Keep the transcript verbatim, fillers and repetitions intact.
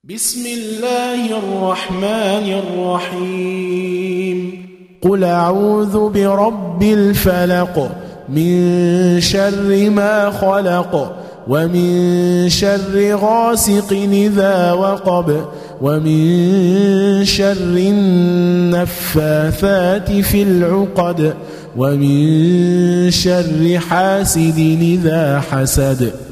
بسم الله الرحمن الرحيم قل أعوذ برب الفلق من شر ما خلق ومن شر غاسق إذا وقب ومن شر النفاثات في العقد ومن شر حاسد إذا حسد.